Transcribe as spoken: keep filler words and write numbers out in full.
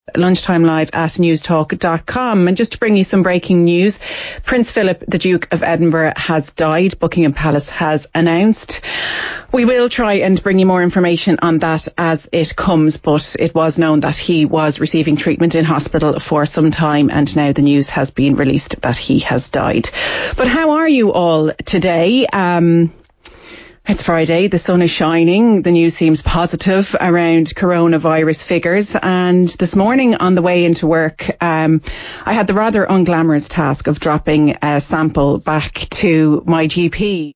lunchtime live at newstalk dot com. And just to bring you some breaking news, Prince Philip, the Duke of Edinburgh, has died. Buckingham Palace has announced. We will try and bring you more information on that as it comes, but it was known that he was receiving treatment in hospital for some time, and now the news has been released that he has died. But how are you all today? Um... It's Friday, the sun is shining, the news seems positive around coronavirus figures, and this morning on the way into work um, I had the rather unglamorous task of dropping a sample back to my G P.